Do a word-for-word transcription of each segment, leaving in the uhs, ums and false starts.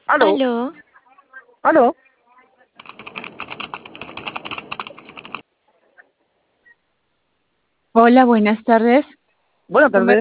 Aló, Aló, aló. Hola, buenas tardes. Buenas Conver- tardes.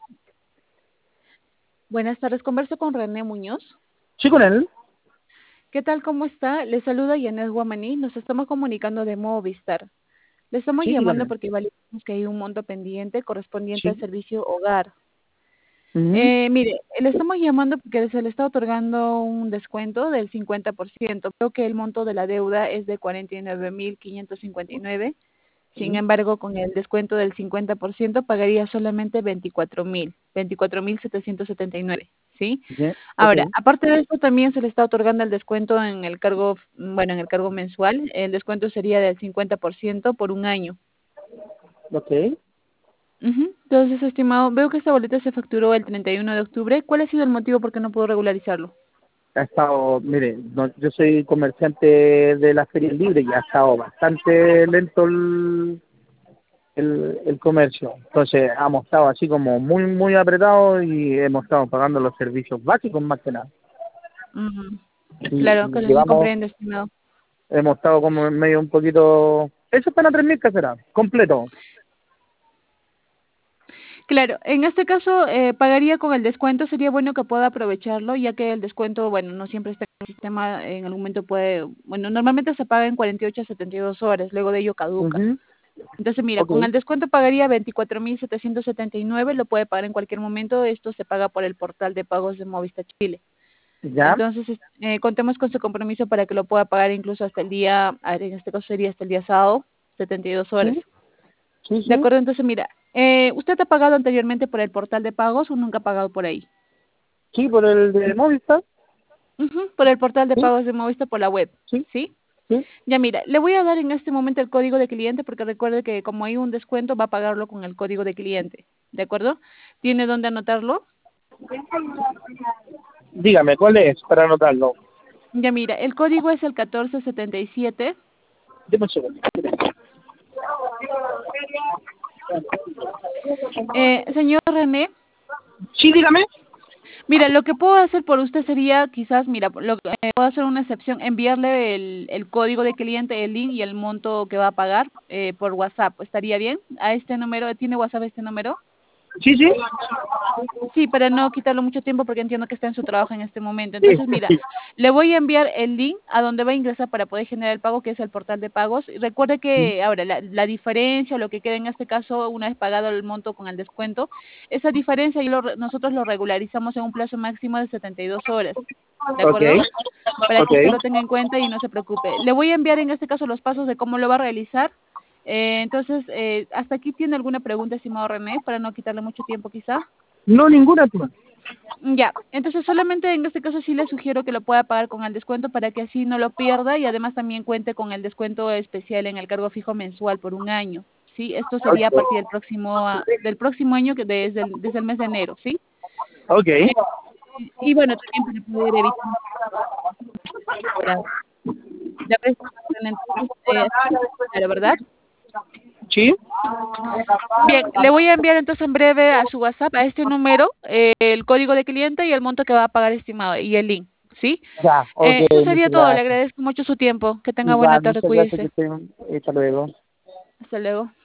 Buenas tardes, converso con René Muñoz. Sí, con él. ¿Qué tal? ¿Cómo está? Le saluda Yanet Guamaní. Nos estamos comunicando de Movistar. Le estamos Sí, llamando dígame. porque validamos que hay un monto pendiente correspondiente al Sí. servicio hogar. Ujú. Eh, mire, le estamos llamando porque se le está otorgando un descuento del cincuenta por ciento. Creo que el monto de la deuda es de cuarenta y nueve mil quinientos cincuenta y nueve. Sin Sí. embargo, con el descuento del cincuenta por ciento pagaría solamente veinticuatro mil, veinticuatro mil setecientos setenta y nueve, ¿sí? Ya. Ok. Ahora, aparte de esto, también se le está otorgando el descuento en el cargo, bueno, en el cargo mensual. El descuento sería del cincuenta por ciento por un año. Ok. Ujú. Entonces, estimado, veo que esta boleta se facturó el treinta y uno de octubre. ¿Cuál ha sido el motivo por qué no puedo regularizarlo? Ha estado, mire, no- yo soy comerciante de la Feria Libre y ha estado bastante lento el, el, el comercio. Entonces, hemos estado así como muy, muy apretados y hemos estado pagando los servicios básicos más que nada. Ujú. Y, Claro, y que le llevamos, comprendo, estimado. hemos estado como en medio un poquito... Eso están a tres mil, ¿qué será? Completo. Claro, en este caso eh, pagaría con el descuento, sería bueno que pueda aprovecharlo, ya que el descuento, bueno, no siempre está en el sistema, en algún momento puede, bueno, normalmente se paga en cuarenta y ocho a setenta y dos horas, luego de ello caduca. Ujú. Entonces, mira, Ok. con el descuento pagaría veinticuatro mil setecientos setenta y nueve, lo puede pagar en cualquier momento, esto se paga por el portal de pagos de Movistar Chile. Ya. Entonces, es- eh, contemos con su compromiso para que lo pueda pagar incluso hasta el día, a ver, en este caso sería hasta el día sábado, setenta y dos horas. Sí. Sí, De sí. acuerdo, entonces mira, eh, ¿usted ha pagado anteriormente por el portal de pagos o nunca ha pagado por ahí? Sí, por el de Movistar. Ujú, por el portal de Sí, pagos de Movistar por la web, sí, ¿sí? sí. Ya mira, le voy a dar en este momento el código de cliente porque recuerde que como hay un descuento va a pagarlo con el código de cliente, ¿de acuerdo? ¿Tiene dónde anotarlo? Dígame, ¿cuál es para anotarlo? Ya mira, el código es el catorce setenta y siete. Deme un segundo. Eh, señor René, Sí, dígame. mira, lo que puedo hacer por usted sería quizás, mira, lo, eh, puedo hacer una excepción, enviarle el, el código de cliente, el link y el monto que va a pagar eh, por WhatsApp. ¿Estaría bien? A este número, ¿tiene WhatsApp este número? Sí, sí. Sí, para no quitarlo mucho tiempo porque entiendo que está en su trabajo en este momento. Sí, Entonces, mira, sí. le voy a enviar el link a donde va a ingresar para poder generar el pago, que es el portal de pagos. Y recuerde Sí. que ahora la, la diferencia, lo que queda en este caso, una vez pagado el monto con el descuento, esa diferencia y lo re- nosotros lo regularizamos en un plazo máximo de setenta y dos horas. ¿De Ok, acuerdo? Para que usted ok. lo tenga en cuenta y no se preocupe. Le voy a enviar en este caso los pasos de cómo lo va a realizar. Eh, entonces, eh, ¿hasta aquí tiene alguna pregunta, estimado René, para no quitarle mucho tiempo quizá? No, ninguna. Tuma. Ya, entonces solamente en este caso sí le sugiero que lo pueda pagar con el descuento para que así no lo pierda y además también cuente con el descuento especial en el cargo fijo mensual por un año, ¿sí? Esto sería a partir del próximo a- del próximo año que desde el, desde el mes de enero, ¿sí? Ok. Eh, y bueno, también para poder evitar para ya ves, entonces eh, claro, ¿verdad? Sí. Bien, le voy a enviar entonces en breve a su WhatsApp a este número eh, el código de cliente y el monto que va a pagar estimado y el link, ¿sí? Ya, ok, Eh, eso sería muchas todo. Le gracias. agradezco mucho su tiempo. Que tenga buena Igual, tarde. muchas gracias que Cuídese. estén. Hasta luego. Hasta luego.